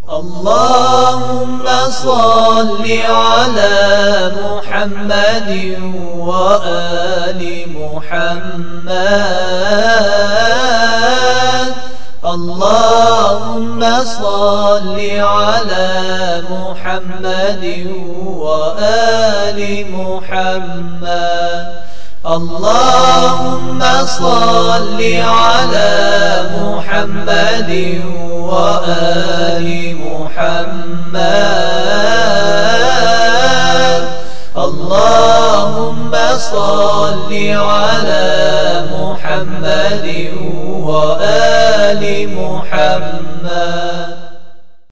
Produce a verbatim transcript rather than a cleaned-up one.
اللهم صل على محمد وآل محمد. اللهم صل على محمد وآل محمد. اللهم صل على محمد وآل محمد. اللهم صل على محمد وآل محمد.